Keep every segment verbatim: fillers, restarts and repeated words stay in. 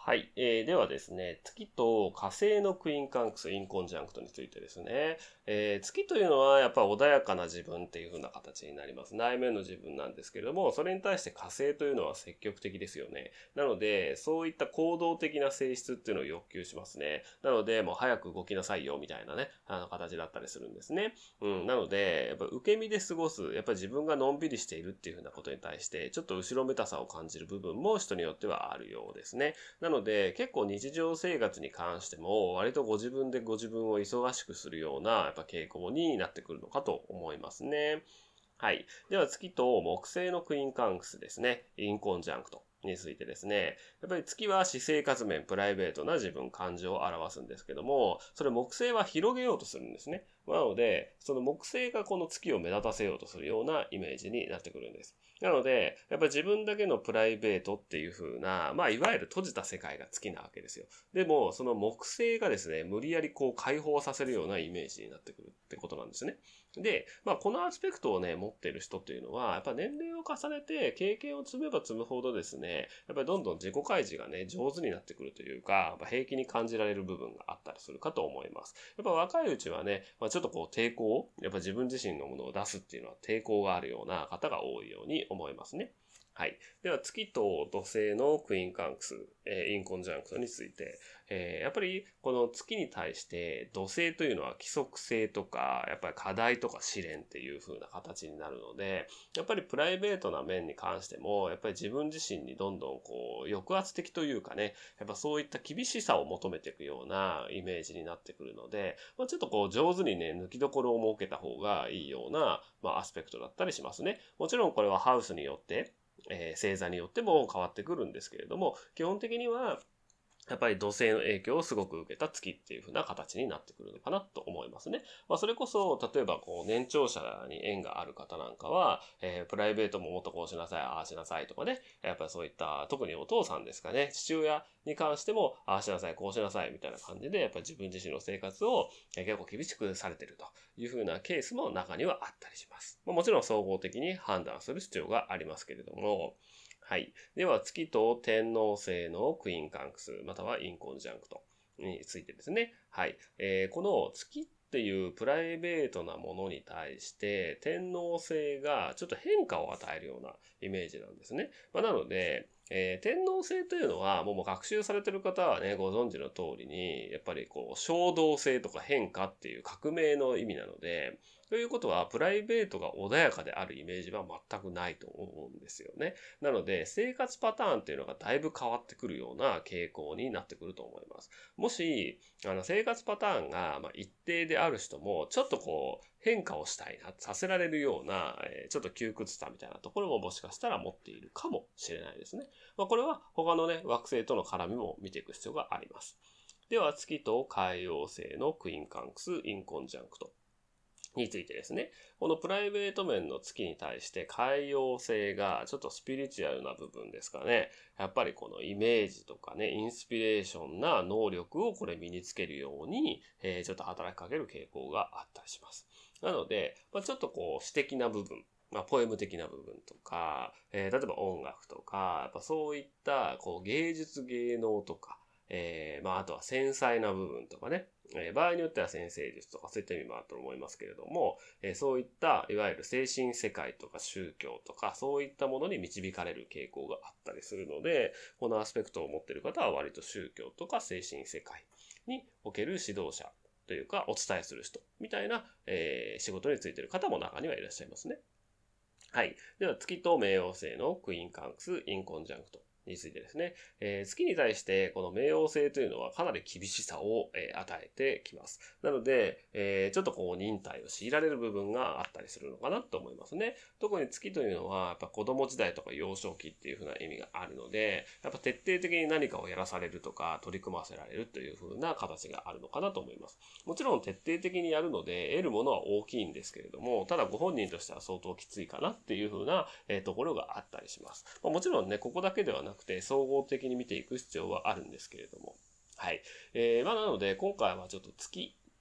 はい、えー。ではですね、月と火星のクインカンクス、インコンジャンクトについてですね、えー、月というのはやっぱり穏やかな自分っていう風な形になります。内面の自分なんですけれども、それに対して火星というのは積極的ですよね。なので、そういった行動的な性質っていうのを欲求しますね。なので、もう早く動きなさいよみたいなね、あの形だったりするんですね。うん、なので、やっぱ受け身で過ごす、やっぱり自分がのんびりしているっていう風なことに対して、ちょっと後ろめたさを感じる部分も人によってはあるようですね。なので、結構日常生活に関しても、割とご自分でご自分を忙しくするような、やっぱ傾向になってくるのかと思いますね。はい。では月と木星のクイーンカンクスですね。インコンジャンクトについてですね。やっぱり月は私生活面、プライベートな自分、感情を表すんですけども、それ木星は広げようとするんですね。なので、その木星がこの月を目立たせようとするようなイメージになってくるんです。なので、やっぱり自分だけのプライベートっていう風な、まあ、いわゆる閉じた世界が月なわけですよ。でも、その木星がですね、無理やりこう解放させるようなイメージになってくるってことなんですね。で、まあ、このアスペクトをね、持っている人っていうのは、やっぱ年齢を重ねて経験を積めば積むほどですね、やっぱりどんどん自己開示がね、上手になってくるというか、やっぱ平気に感じられる部分があったりするかと思います。やっぱ若いうちはね、まあ、ちょっとこう抵抗、やっぱ自分自身のものを出すっていうのは抵抗があるような方が多いように思いますね。はい。では、月と土星のクイーンカンクス、えー、インコンジャンクトについて、えー、やっぱりこの月に対して土星というのは規則性とか、やっぱり課題とか試練っていう風な形になるので、やっぱりプライベートな面に関しても、やっぱり自分自身にどんどんこう、抑圧的というかね、やっぱそういった厳しさを求めていくようなイメージになってくるので、まあ、ちょっとこう上手にね、抜きどころを設けた方がいいような、まあ、アスペクトだったりしますね。もちろんこれはハウスによって、えー、星座によっても変わってくるんですけれども、基本的には、やっぱり土星の影響をすごく受けた月っていう風な形になってくるのかなと思いますね。まあそれこそ、例えばこう年長者に縁がある方なんかは、えー、プライベートももっとこうしなさい、ああしなさいとかね、やっぱりそういった、特にお父さんですかね、父親に関しても、ああしなさい、こうしなさいみたいな感じで、やっぱり自分自身の生活を結構厳しくされているという風なケースも中にはあったりします。まあ、もちろん総合的に判断する必要がありますけれども、はい。では、月と天王星のクイーンカンクス、またはインコンジャンクトについてですね。はい。えー、この月っていうプライベートなものに対して、天王星がちょっと変化を与えるようなイメージなんですね。まあ、なので、えー、天王星というのは、もう学習されてる方はね、ご存知の通りに、やっぱりこう、衝動性とか変化っていう革命の意味なので、ということは、プライベートが穏やかであるイメージは全くないと思うんですよね。なので、生活パターンっていうのがだいぶ変わってくるような傾向になってくると思います。もし、あの、生活パターンが、まあ、一定である人も、ちょっとこう、変化をしたいな、させられるような、えー、ちょっと窮屈さみたいなところももしかしたら持っているかもしれないですね。まあ、これは他のね、惑星との絡みも見ていく必要があります。では、月と海王星のクイーンカンクス、インコンジャンクト。についてですね、このプライベート面の月に対して海王星がちょっとスピリチュアルな部分ですかね。やっぱりこのイメージとかね、インスピレーションな能力をこれ身につけるように、えー、ちょっと働きかける傾向があったりします。なので、まあ、ちょっとこう詩的な部分、まあ、ポエム的な部分とか、えー、例えば音楽とか、やっぱそういったこう芸術芸能とか、えー、まあ、あとは繊細な部分とかね、えー、場合によっては先生術とかそういった意味もあると思いますけれども、えー、そういったいわゆる精神世界とか宗教とかそういったものに導かれる傾向があったりするので、このアスペクトを持っている方は割と宗教とか精神世界における指導者というかお伝えする人みたいな、えー、仕事についている方も中にはいらっしゃいますね。はい。では月と冥王星のクイーンカンクス、インコンジャンクト。についてですね、えー、月に対してこの冥王星というのはかなり厳しさを、えー、与えてきます。なので、えー、ちょっとこう忍耐を強いられる部分があったりするのかなと思いますね。特に月というのはやっぱ子供時代とか幼少期っていう風な意味があるので、やっぱ徹底的に何かをやらされるとか取り組ませられるという風な形があるのかなと思います。もちろん徹底的にやるので得るものは大きいんですけれども、ただご本人としては相当きついかなっていう風な、えー、ところがあったりします。まあ、もちろんね、ここだけではなくくて総合的に見ていく必要はあるんですけれども。はい。えー、まあなので今回はちょっと月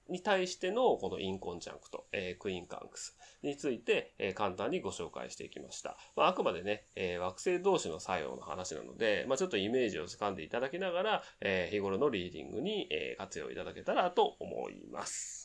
に対してのこのインコンジャンクト、えー、クインカンクスについて、えー、簡単にご紹介していきました。まあ、あくまでね、えー、惑星同士の作用の話なので、まあ、ちょっとイメージをつかんでいただきながら、えー、日頃のリーディングに、えー、活用いただけたらと思います。